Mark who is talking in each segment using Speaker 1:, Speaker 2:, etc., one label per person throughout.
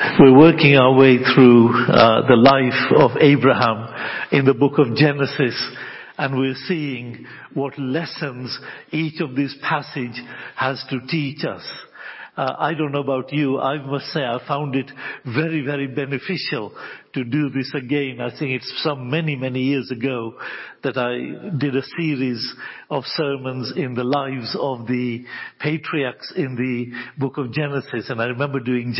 Speaker 1: We're working our way through the life of Abraham in the book of Genesis, and we're seeing what lessons each of these passages has to teach us. I don't know about you, I must say I found it very, very beneficial to do this again. I think it's many years ago that I did a series of sermons in the lives of the patriarchs in the book of Genesis. And I remember doing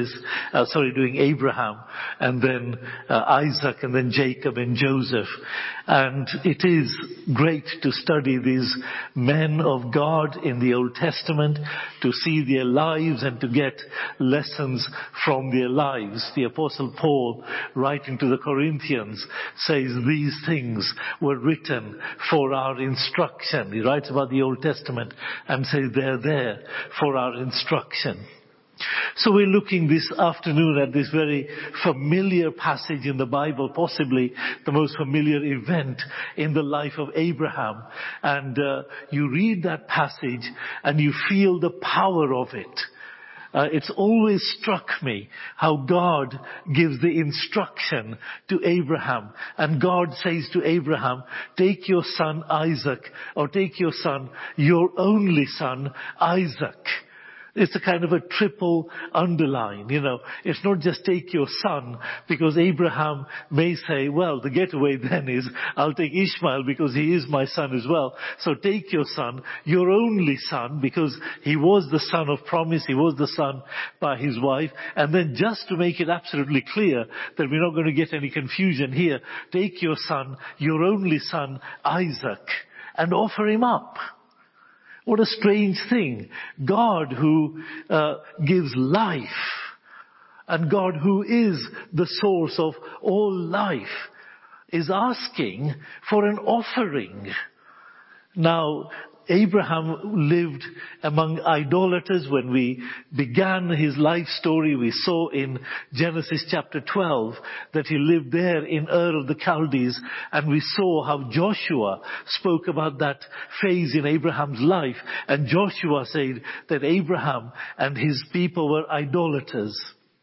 Speaker 1: doing Abraham, and then Isaac, and then Jacob and Joseph. And it is great to study these men of God in the Old Testament, to see their lives and to get lessons from their lives. The Apostle Paul, writing to the Corinthians, says these things were written for our instruction. He writes about the Old Testament and says they're there for our instruction. So we're looking this afternoon at this very familiar passage in the Bible, possibly the most familiar event in the life of Abraham. And you read that passage and you feel the power of it. It's always struck me how God gives the instruction to Abraham. And God says to Abraham, take your son Isaac, or take your son, your only son, Isaac. It's a kind of a triple underline, It's not just take your son, because Abraham may say, well, the getaway then is, I'll take Ishmael because he is my son as well. So take your son, your only son, because he was the son of promise, he was the son by his wife. And then just to make it absolutely clear that we're not going to get any confusion here, take your son, your only son, Isaac, and offer him up. What a strange thing. God who gives life, and God who is the source of all life, is asking for an offering. Now, Abraham lived among idolaters. When we began his life story, we saw in Genesis chapter 12 that he lived there in Ur of the Chaldees, and we saw how Joshua spoke about that phase in Abraham's life. And Joshua said that Abraham and his people were idolaters.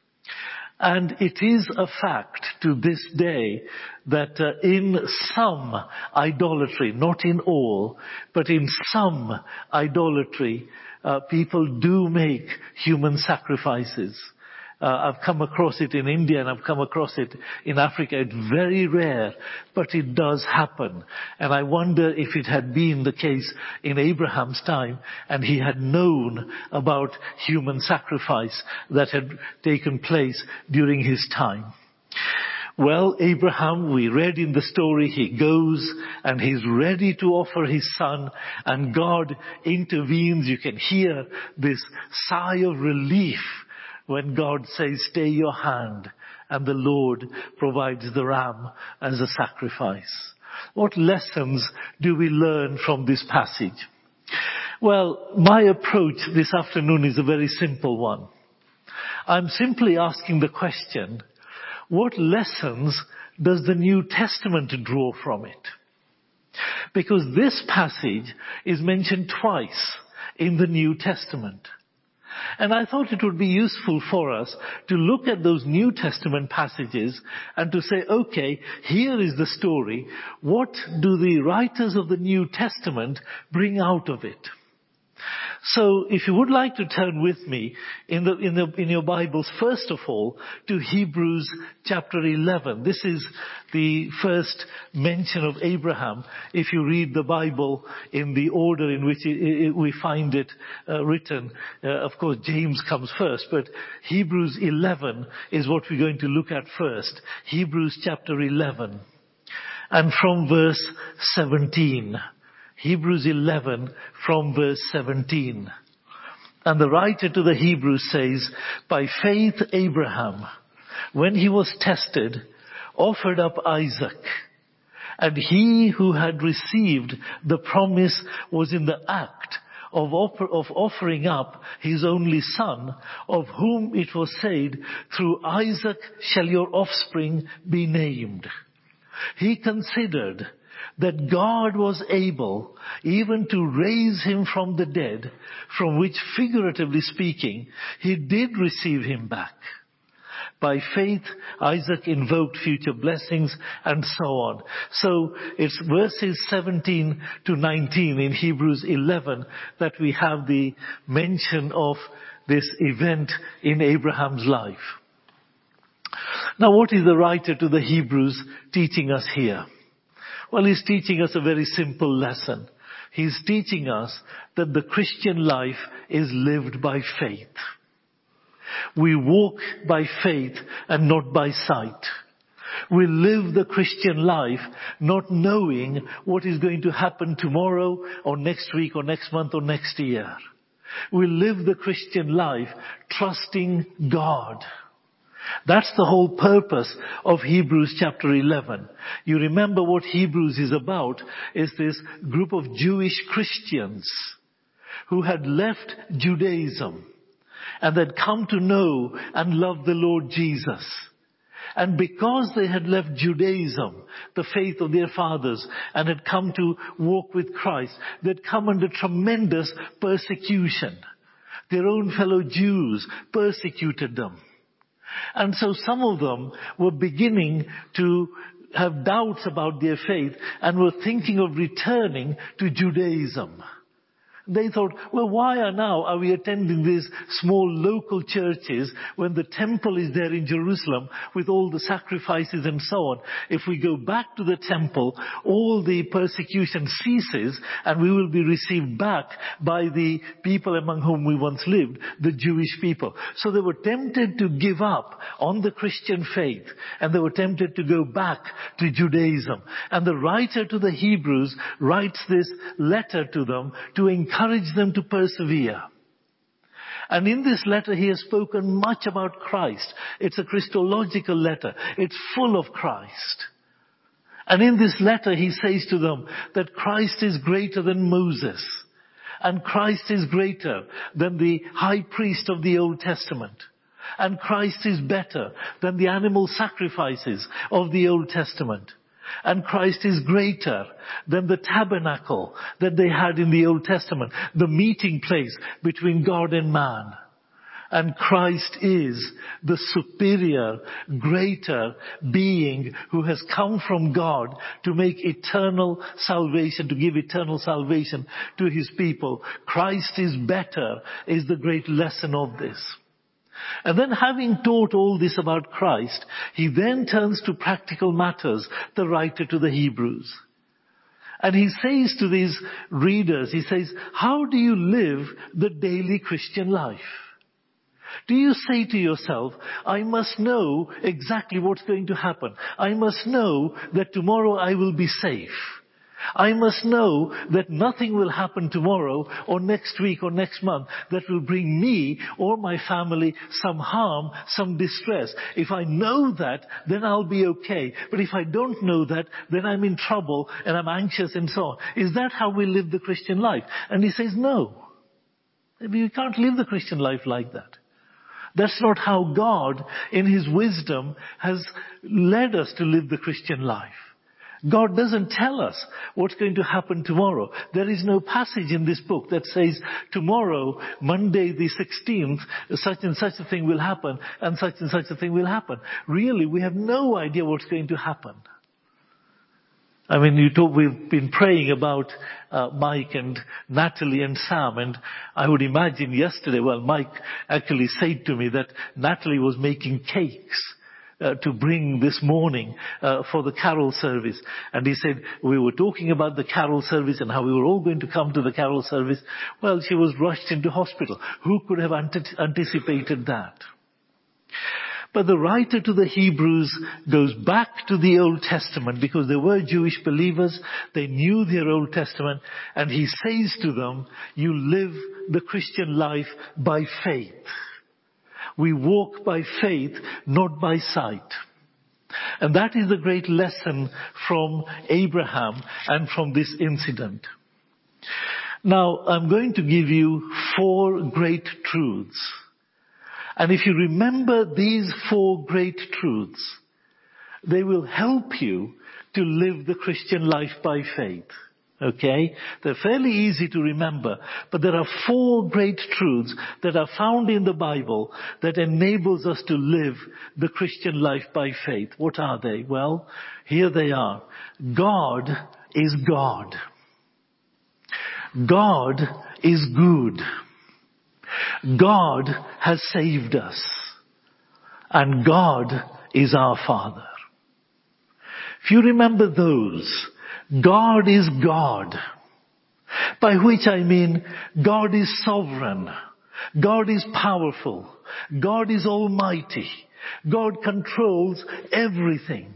Speaker 1: And it is a fact to this day that in some idolatry, not in all, but in some idolatry, people do make human sacrifices. I've come across it in India and I've come across it in Africa. It's very rare, but it does happen. And I wonder if it had been the case in Abraham's time and he had known about human sacrifice that had taken place during his time. Well, Abraham, we read in the story, he goes and he's ready to offer his son, and God intervenes. You can hear this sigh of relief when God says, stay your hand, and the Lord provides the ram as a sacrifice. What lessons do we learn from this passage? Well, my approach this afternoon is a very simple one. I'm simply asking the question, what lessons does the New Testament draw from it? Because this passage is mentioned twice in the New Testament. And I thought it would be useful for us to look at those New Testament passages and to say, okay, here is the story. What do the writers of the New Testament bring out of it? So if you would like to turn with me in your Bibles, first of all, to Hebrews chapter 11. This is the first mention of Abraham. If you read the Bible in the order in which we find it written, of course James comes first, but Hebrews 11 is what we're going to look at first. Hebrews chapter 11. And from verse 17. Hebrews 11 from verse 17. And the writer to the Hebrews says, by faith Abraham, when he was tested, offered up Isaac. And he who had received the promise was in the act of offering up his only son, of whom it was said, through Isaac shall your offspring be named. He considered that God was able even to raise him from the dead, from which, figuratively speaking, he did receive him back. By faith, Isaac invoked future blessings, and so on. So it's verses 17 to 19 in Hebrews 11 that we have the mention of this event in Abraham's life. Now, what is the writer to the Hebrews teaching us here? Well, he's teaching us a very simple lesson. He's teaching us that the Christian life is lived by faith. We walk by faith and not by sight. We live the Christian life not knowing what is going to happen tomorrow or next week or next month or next year. We live the Christian life trusting God. That's the whole purpose of Hebrews chapter 11. You remember what Hebrews is about is this group of Jewish Christians who had left Judaism and had come to know and love the Lord Jesus. And because they had left Judaism, the faith of their fathers, and had come to walk with Christ, they'd come under tremendous persecution. Their own fellow Jews persecuted them. And so some of them were beginning to have doubts about their faith and were thinking of returning to Judaism. They thought, well, why are we attending these small local churches when the temple is there in Jerusalem with all the sacrifices and so on? If we go back to the temple, all the persecution ceases and we will be received back by the people among whom we once lived, the Jewish people. So they were tempted to give up on the Christian faith and they were tempted to go back to Judaism. And the writer to the Hebrews writes this letter to them to encourage them to persevere. And in this letter he has spoken much about Christ. It's a Christological letter. It's full of Christ. And in this letter he says to them that Christ is greater than Moses. And Christ is greater than the high priest of the Old Testament. And Christ is better than the animal sacrifices of the Old Testament. And Christ is greater than the tabernacle that they had in the Old Testament, the meeting place between God and man. And Christ is the superior, greater being who has come from God to make eternal salvation, to give eternal salvation to his people. Christ is better is the great lesson of this. And then having taught all this about Christ, he then turns to practical matters, the writer to the Hebrews. And he says to these readers, he says, how do you live the daily Christian life? Do you say to yourself, I must know exactly what's going to happen. I must know that tomorrow I will be safe. I must know that nothing will happen tomorrow or next week or next month that will bring me or my family some harm, some distress. If I know that, then I'll be okay. But if I don't know that, then I'm in trouble and I'm anxious and so on. Is that how we live the Christian life? And he says, no. We can't live the Christian life like that. That's not how God, in his wisdom, has led us to live the Christian life. God doesn't tell us what's going to happen tomorrow. There is no passage in this book that says tomorrow, Monday the 16th, such and such a thing will happen and such a thing will happen. Really, we have no idea what's going to happen. I mean, we've been praying about Mike and Natalie and Sam, and I would imagine yesterday, Mike actually said to me that Natalie was making cakes to bring this morning for the carol service. And he said, we were talking about the carol service and how we were all going to come to the carol service. Well, she was rushed into hospital. Who could have anticipated that? But the writer to the Hebrews goes back to the Old Testament because they were Jewish believers. They knew their Old Testament. And he says to them, you live the Christian life by faith. We walk by faith, not by sight. And that is the great lesson from Abraham and from this incident. Now, I'm going to give you 4 great truths. And if you remember these 4 great truths, they will help you to live the Christian life by faith. Okay? They're fairly easy to remember, but there are 4 great truths that are found in the Bible that enables us to live the Christian life by faith. What are they? Well, here they are. God is God. God is good. God has saved us. And God is our Father. If you remember those, God is God. By which I mean God is sovereign. God is powerful. God is almighty. God controls everything.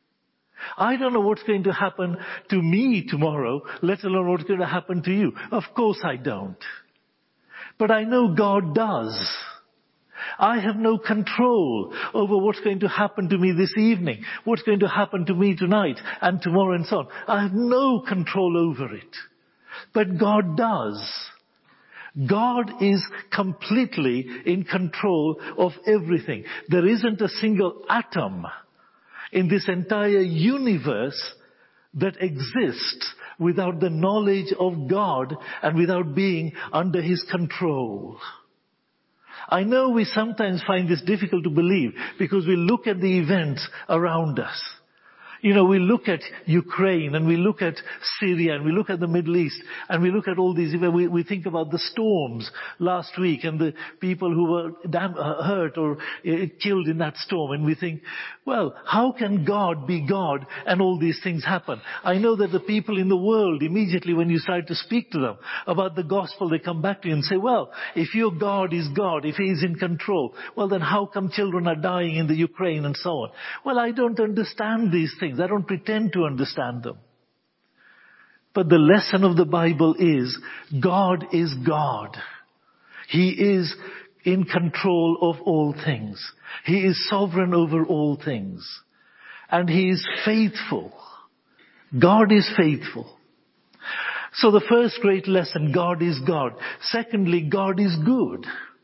Speaker 1: I don't know what's going to happen to me tomorrow, let alone what's going to happen to you. Of course I don't. But I know God does. I have no control over what's going to happen to me this evening, what's going to happen to me tonight and tomorrow and so on. I have no control over it. But God does. God is completely in control of everything. There isn't a single atom in this entire universe that exists without the knowledge of God and without being under His control. I know we sometimes find this difficult to believe because we look at the events around us. You know, we look at Ukraine and we look at Syria and we look at the Middle East and we look at all these events. We think about the storms last week and the people who were hurt or killed in that storm. And we think, well, how can God be God and all these things happen? I know that the people in the world, immediately when you start to speak to them about the gospel, they come back to you and say, well, if your God is God, if He is in control, well then how come children are dying in the Ukraine and so on? Well, I don't understand these things. I don't pretend to understand them. But the lesson of the Bible is God is God. He is in control of all things. He is sovereign over all things. And He is faithful. God is faithful. So the first great lesson, God is God. Secondly, God is good.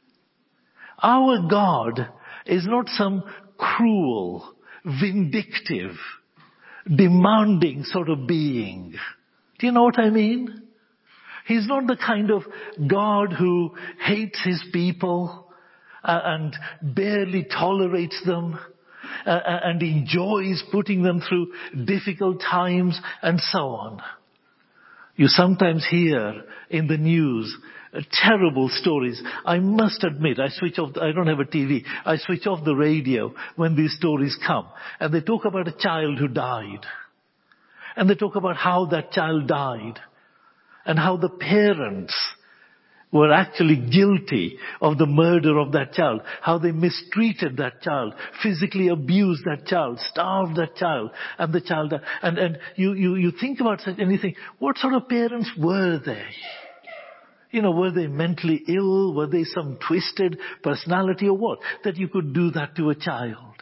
Speaker 1: Our God is not some cruel, vindictive, demanding sort of being. Do you know what I mean? He's not the kind of God who hates His people and barely tolerates them and enjoys putting them through difficult times and so on. You sometimes hear in the news terrible stories. I must admit, I don't have a TV. I switch off the radio when these stories come. And they talk about a child who died. And they talk about how that child died. And how the parents were actually guilty of the murder of that child. How they mistreated that child, physically abused that child, starved that child, and the child died. And you think about such anything. What sort of parents were they? You know, were they mentally ill? Were they some twisted personality or what? That you could do that to a child.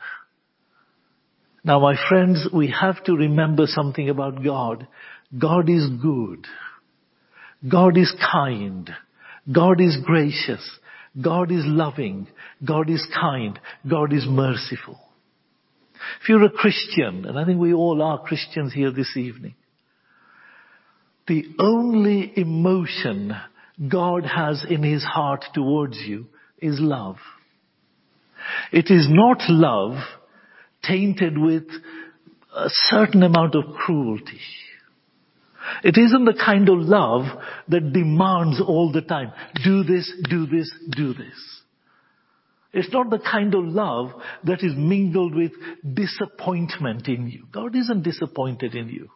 Speaker 1: Now, my friends, we have to remember something about God. God is good. God is kind. God is gracious. God is loving. God is kind. God is merciful. If you're a Christian, and I think we all are Christians here this evening, the only emotion God has in His heart towards you is love. It is not love tainted with a certain amount of cruelty. It isn't the kind of love that demands all the time, do this, do this, do this. It's not the kind of love that is mingled with disappointment in you. God isn't disappointed in you.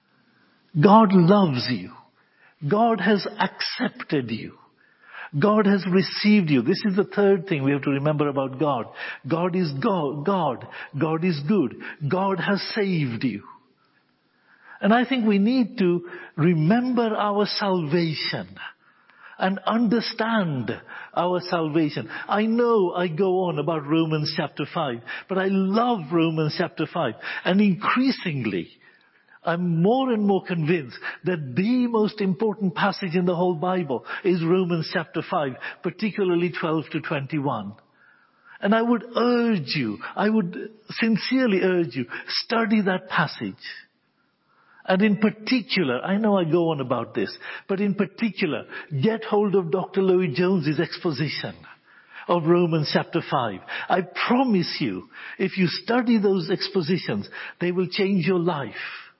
Speaker 1: God loves you. God has accepted you. God has received you. This is the third thing we have to remember about God. God is God. God is good. God has saved you. And I think we need to remember our salvation and understand our salvation. I know I go on about Romans chapter 5, but I love Romans chapter 5. And increasingly, I'm more and more convinced that the most important passage in the whole Bible is Romans chapter 5, particularly 12 to 21. And I would sincerely urge you, study that passage And in particular, I know I go on about this, but in particular, get hold of Dr. Lloyd-Jones's exposition of Romans chapter 5. I promise you, if you study those expositions, they will change your life.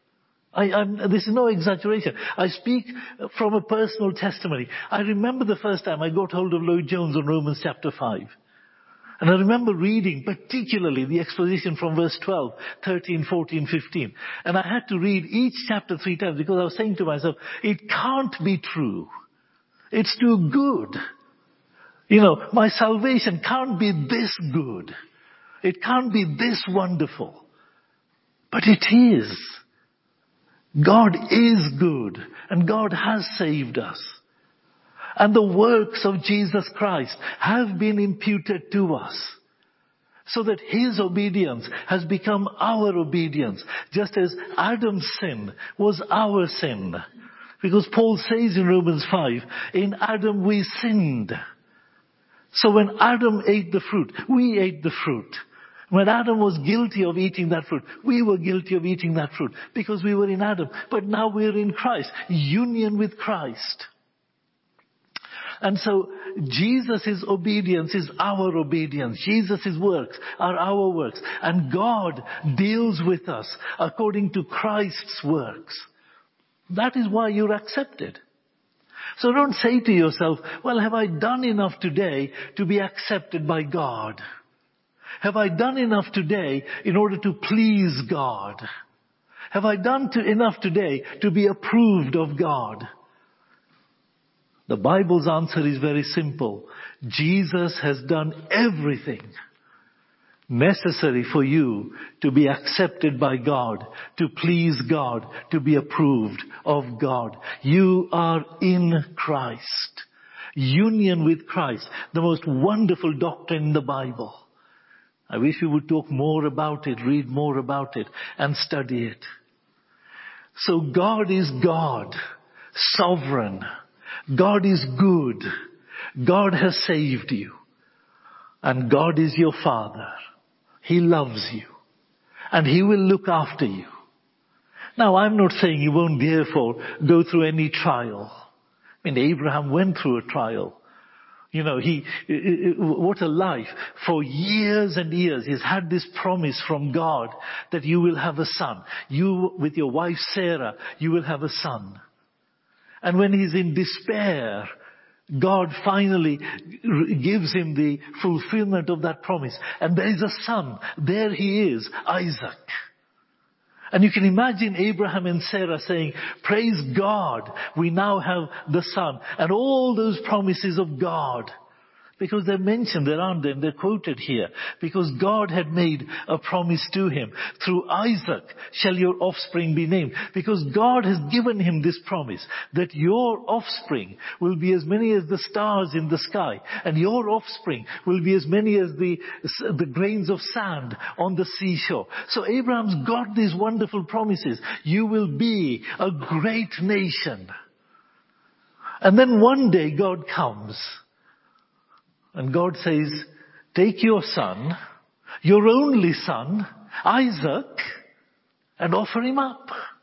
Speaker 1: This is no exaggeration. I speak from a personal testimony. I remember the first time I got hold of Lloyd-Jones on Romans chapter 5. And I remember reading particularly the exposition from verse 12, 13, 14, 15. And I had to read each chapter 3 times because I was saying to myself, it can't be true. It's too good. My salvation can't be this good. It can't be this wonderful. But it is. God is good, and God has saved us. And the works of Jesus Christ have been imputed to us, so that His obedience has become our obedience, just as Adam's sin was our sin. Because Paul says in Romans 5, in Adam we sinned. So when Adam ate the fruit, we ate the fruit. When Adam was guilty of eating that fruit, we were guilty of eating that fruit because we were in Adam. But now we're in Christ, union with Christ. And so Jesus' obedience is our obedience. Jesus' works are our works. And God deals with us according to Christ's works. That is why you're accepted. So don't say to yourself, well, have I done enough today to be accepted by God? Have I done enough today in order to please God? Have I done enough today to be approved of God? The Bible's answer is very simple. Jesus has done everything necessary for you to be accepted by God, to please God, to be approved of God. You are in Christ. Union with Christ, the most wonderful doctrine in the Bible. I wish we would talk more about it, read more about it, and study it. So God is God, sovereign. God is good. God has saved you. And God is your Father. He loves you. And He will look after you. Now, I'm not saying you won't therefore go through any trial. I mean, Abraham went through a trial. What a life. For years and years, he's had this promise from God that you will have a son. You, with your wife Sarah, you will have a son. And when he's in despair, God finally gives him the fulfillment of that promise. And there is a son. There he is, Isaac. And you can imagine Abraham and Sarah saying, praise God, we now have the son. And all those promises of God. Because they're mentioned there, aren't they? And they're quoted here. Because God had made a promise to him. Through Isaac shall your offspring be named. Because God has given him this promise that your offspring will be as many as the stars in the sky. And your offspring will be as many as the grains of sand on the seashore. So Abraham's got these wonderful promises. You will be a great nation. And then one day God comes. And God says, take your son, your only son, Isaac, and offer him up.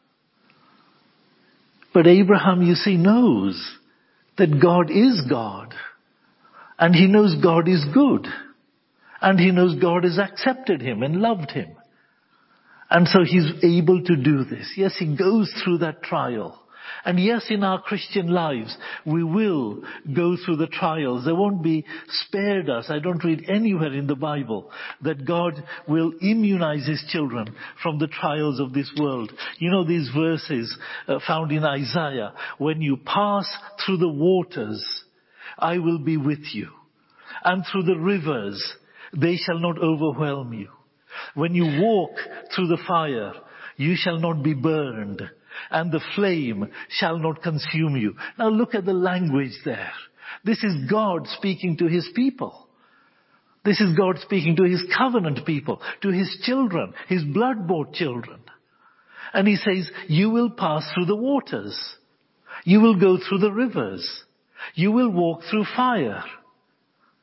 Speaker 1: But Abraham, you see, knows that God is God. And he knows God is good. And he knows God has accepted him and loved him. And so he's able to do this. Yes, he goes through that trial. And yes, in our Christian lives, we will go through the trials. They won't be spared us. I don't read anywhere in the Bible that God will immunize His children from the trials of this world. You know these verses found in Isaiah. When you pass through the waters, I will be with you. And through the rivers, they shall not overwhelm you. When you walk through the fire, you shall not be burned. And the flame shall not consume you. Now look at the language there. This is God speaking to His people. This is God speaking to His covenant people, to His children, His blood-bought children. And He says, you will pass through the waters. You will go through the rivers. You will walk through fire.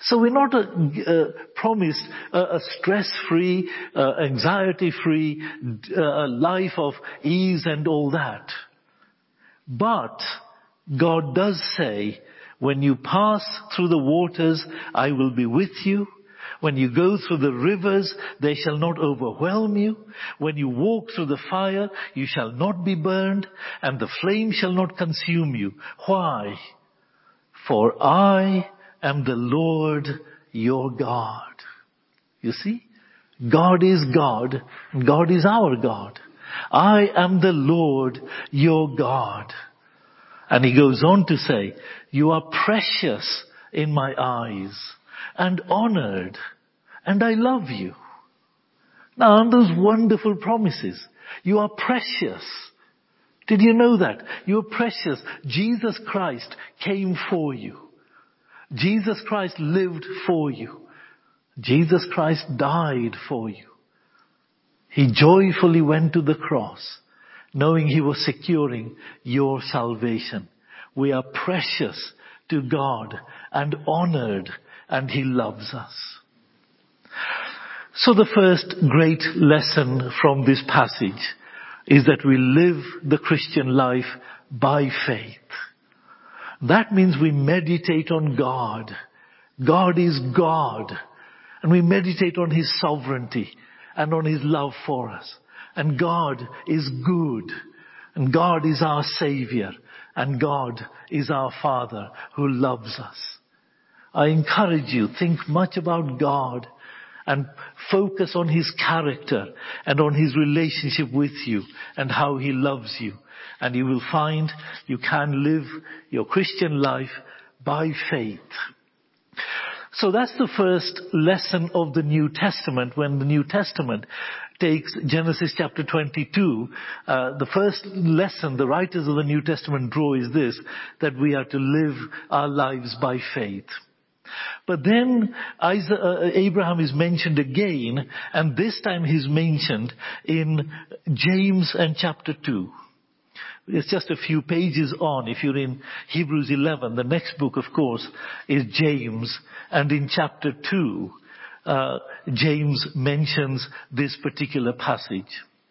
Speaker 1: So we're not promised a stress-free, anxiety-free life of ease and all that. But God does say, when you pass through the waters, I will be with you. When you go through the rivers, they shall not overwhelm you. When you walk through the fire, you shall not be burned, and the flame shall not consume you. Why? For I am the Lord your God. You see? God is God, and God is our God. I am the Lord your God. And he goes on to say, you are precious in my eyes and honored, and I love you. Now, aren't those wonderful promises? You are precious. Did you know that? You are precious. Jesus Christ came for you. Jesus Christ lived for you. Jesus Christ died for you. He joyfully went to the cross, knowing he was securing your salvation. We are precious to God and honored, and he loves us. So the first great lesson from this passage is that we live the Christian life by faith. That means we meditate on God. God is God. And we meditate on his sovereignty and on his love for us. And God is good. And God is our Savior. And God is our Father who loves us. I encourage you, think much about God and focus on his character and on his relationship with you and how he loves you. And you will find you can live your Christian life by faith. So that's the first lesson of the New Testament. When the New Testament takes Genesis chapter 22, the first lesson the writers of the New Testament draw is this, that we are to live our lives by faith. But then Abraham is mentioned again, and this time he's mentioned in James and chapter 2. It's just a few pages on. If you're in Hebrews 11, the next book, of course, is James. And in chapter 2, James mentions this particular passage.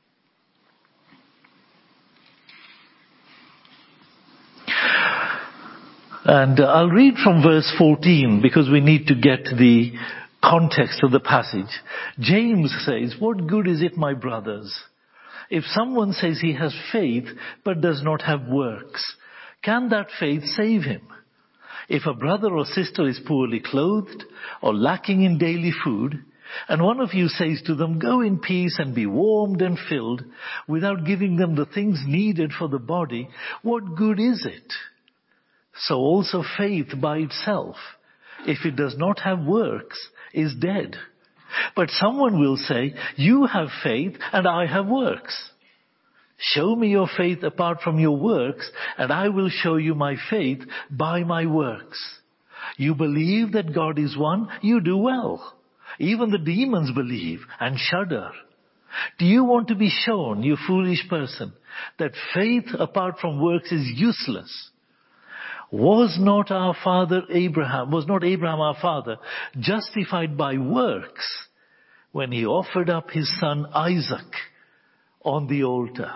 Speaker 1: And I'll read from verse 14 because we need to get the context of the passage. James says, "What good is it, my brothers, if someone says he has faith but does not have works? Can that faith save him? If a brother or sister is poorly clothed or lacking in daily food, and one of you says to them, 'Go in peace and be warmed and filled,' without giving them the things needed for the body, what good is it? So also faith by itself, if it does not have works, is dead. But someone will say, 'You have faith and I have works.' Show me your faith apart from your works, and I will show you my faith by my works. You believe that God is one, you do well. Even the demons believe and shudder. Do you want to be shown, you foolish person, that faith apart from works is useless? Was not Abraham our father justified by works when he offered up his son Isaac on the altar?"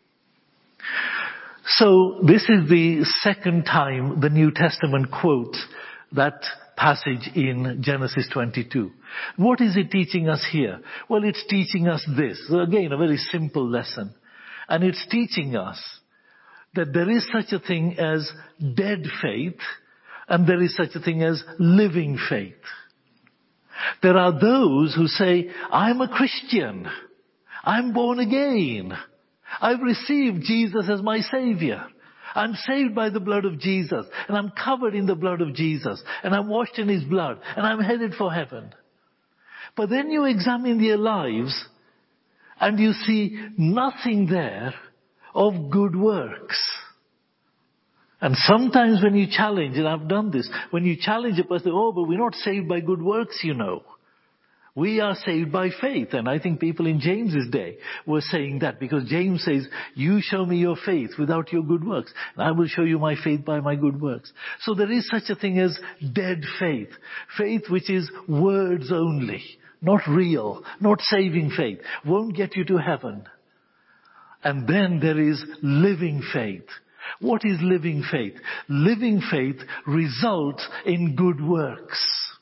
Speaker 1: So this is the second time the New Testament quotes that passage in Genesis 22. What is it teaching us here? Well, it's teaching us this. So again, a very simple lesson. And it's teaching us that there is such a thing as dead faith, and there is such a thing as living faith. There are those who say, "I'm a Christian. I'm born again. I've received Jesus as my Savior. I'm saved by the blood of Jesus, and I'm covered in the blood of Jesus, and I'm washed in his blood, and I'm headed for heaven." But then you examine their lives, and you see nothing there of good works. And sometimes when you challenge, and I've done this, when you challenge a person, "Oh, but we're not saved by good works, you know. We are saved by faith. And I think people in James's day were saying that, because James says, you show me your faith without your good works, and I will show you my faith by my good works. So there is such a thing as dead faith. Faith which is words only, not real, not saving faith, won't get you to heaven. And then there is living faith. What is living faith? Living faith results in good works.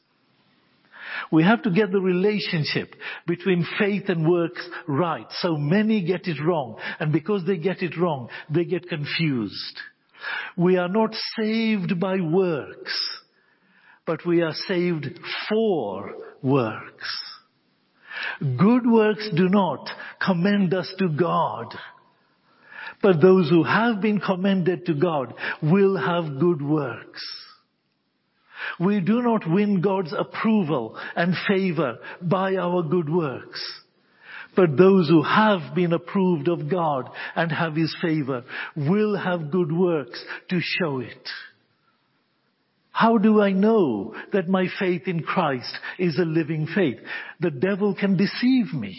Speaker 1: We have to get the relationship between faith and works right. So many get it wrong. And because they get it wrong, they get confused. We are not saved by works, but we are saved for works. Good works do not commend us to God. But those who have been commended to God will have good works. We do not win God's approval and favor by our good works. But those who have been approved of God and have His favor will have good works to show it. How do I know that my faith in Christ is a living faith? The devil can deceive me.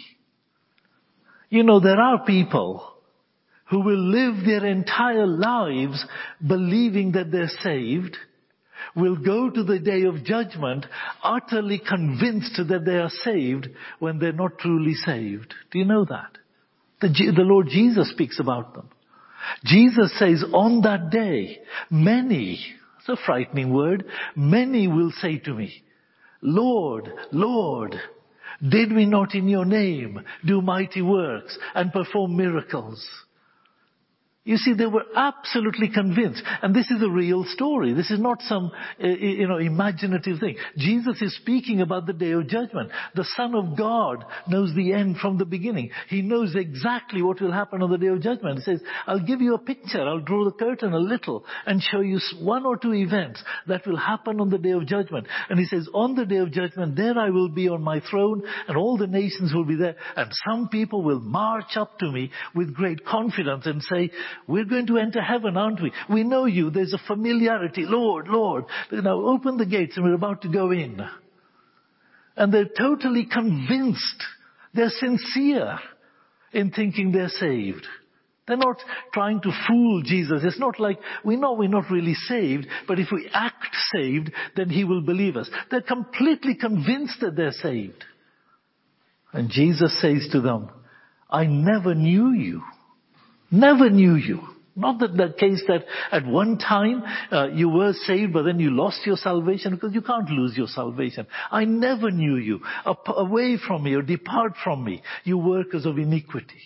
Speaker 1: You know, there are people who will live their entire lives believing that they're saved, will go to the day of judgment utterly convinced that they are saved when they're not truly saved. Do you know that? The Lord Jesus speaks about them. Jesus says, on that day, many, it's a frightening word, many will say to me, Lord, Lord, did we not in your name do mighty works and perform miracles? You see, they were absolutely convinced. And this is a real story. This is not some, imaginative thing. Jesus is speaking about the day of judgment. The Son of God knows the end from the beginning. He knows exactly what will happen on the day of judgment. He says, I'll give you a picture. I'll draw the curtain a little and show you one or two events that will happen on the day of judgment. And he says, on the day of judgment, there I will be on my throne and all the nations will be there. And some people will march up to me with great confidence and say, we're going to enter heaven, aren't we? We know you. There's a familiarity. Lord, Lord. Now open the gates and we're about to go in. And they're totally convinced. They're sincere in thinking they're saved. They're not trying to fool Jesus. It's not like, we know we're not really saved, but if we act saved, then He will believe us. They're completely convinced that they're saved. And Jesus says to them, I never knew you. Never knew you. Not that the case that at one time you were saved but then you lost your salvation, because you can't lose your salvation. I never knew you. Away from me or depart from me, you workers of iniquity.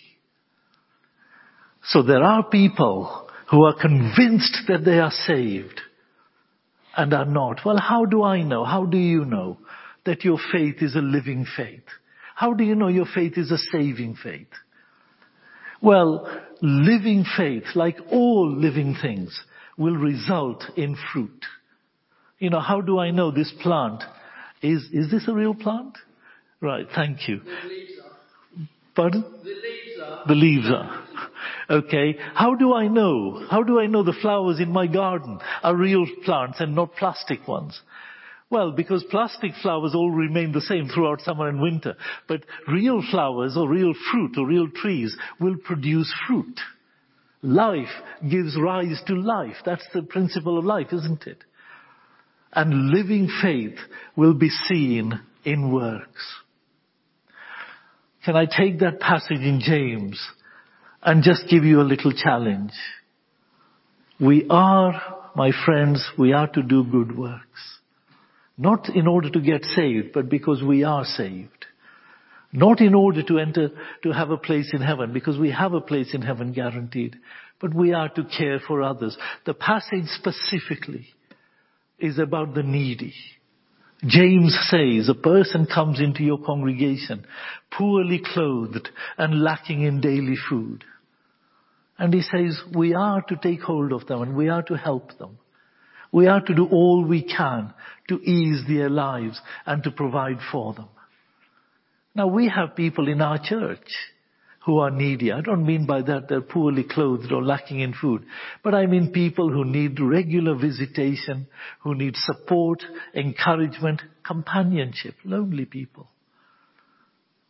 Speaker 1: So there are people who are convinced that they are saved and are not. Well, how do I know? How do you know that your faith is a living faith? How do you know your faith is a saving faith? Well, living faith, like all living things, will result in fruit. You know, how do I know this plant is this a real plant? Right, thank you.
Speaker 2: The leaves are.
Speaker 1: Pardon?
Speaker 2: The leaves are.
Speaker 1: The leaves are. Okay. How do I know? How do I know the flowers in my garden are real plants and not plastic ones? Well, because plastic flowers all remain the same throughout summer and winter. But real flowers or real fruit or real trees will produce fruit. Life gives rise to life. That's the principle of life, isn't it? And living faith will be seen in works. Can I take that passage in James and just give you a little challenge? We are, my friends, we are to do good works. Not in order to get saved, but because we are saved. Not in order to enter, to have a place in heaven, because we have a place in heaven guaranteed. But we are to care for others. The passage specifically is about the needy. James says a person comes into your congregation poorly clothed and lacking in daily food. And he says we are to take hold of them and we are to help them. We are to do all we can to ease their lives and to provide for them. Now we have people in our church who are needy. I don't mean by that they're poorly clothed or lacking in food. But I mean people who need regular visitation, who need support, encouragement, companionship, lonely people.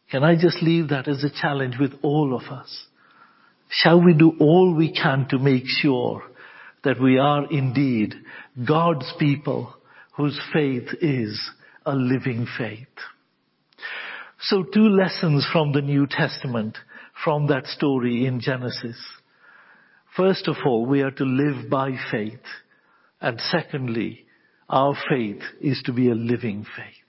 Speaker 1: Can I just leave that as a challenge with all of us? Shall we do all we can to make sure that we are indeed God's people whose faith is a living faith? So 2 lessons from the New Testament, from that story in Genesis. First of all, we are to live by faith. And secondly, our faith is to be a living faith.